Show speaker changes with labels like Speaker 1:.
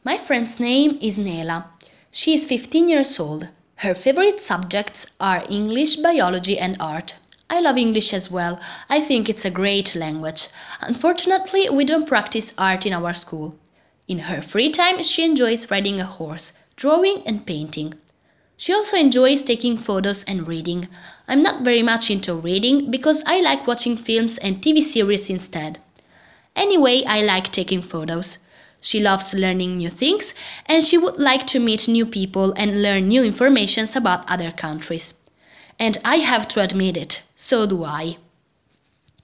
Speaker 1: My friend's name is Nela. She is 15 years old. Her favorite subjects are English, biology, and art. I love English as well. I think it's a great language. Unfortunately, we don't practice art in our school. In her free time, she enjoys riding a horse, drawing, and painting. She also enjoys taking photos and reading. I'm not very much into reading because I like watching films and TV series instead. Anyway, I like taking photos. She loves learning new things and she would like to meet new people and learn new information about other countries. And I have to admit it, so do I.